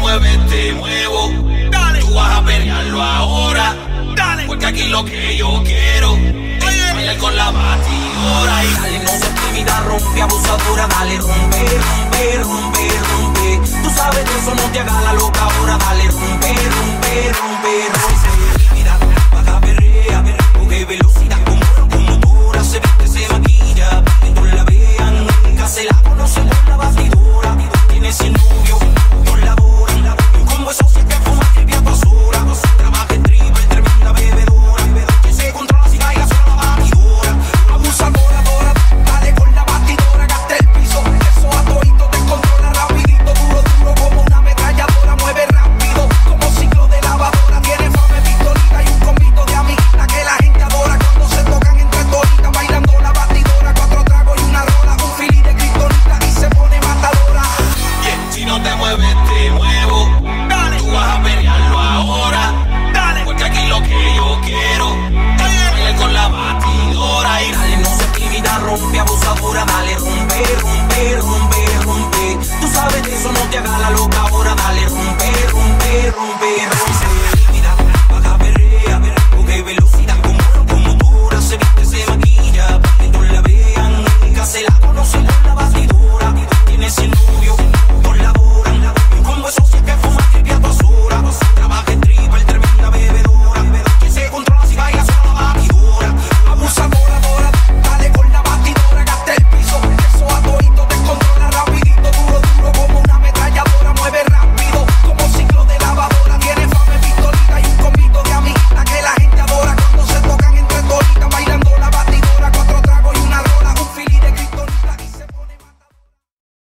mueves, te muevo. Dale. Tú vas a pelearlo ahora. Dale. Porque aquí lo que yo quiero es bailar con la batidora. Y dale, no seas tímida, rompe, abusadora. Dale, rompe, rompe, rompe, rompe. Tú sabes que eso no te haga la loca ahora. Dale, rompe, rompe, rompe, rompe. Tímida, baja, perrea, coge velocidad como motora. Se viste, se maquilla, no la vean, nunca se la conoce con la batidora. Tiene sin novio, no labora. Como esos que fuman tripia basura. Trabaja en triple, tremenda bebedora. Que se controla si baila sola la batidora. Abusadora, dora, dale con la batidora. Gasta el piso, eso a todito te controla rapidito. Duro, duro como una ametralladora. Mueve rápido como ciclo de lavadora. Tiene fama de pistolita y un convito de amiguita que la gente adora. Cuando se tocan entre toditas bailando la batidora. 4 tragos y una rola, un fili de cristonita y se pone matadora. Yeah, si no te mueves, te muevo. Dale. Tú vas a pelearlo ahora. Dale. Porque aquí lo que yo quiero es bailar con la batidora. Y dale, no seas tímida, rompe, abusadora. Dale, rompe, rompe, rompe, rompe. Tú sabes que eso no te haga la loca ahora. Dale, rompe, rompe, rompe, rompe.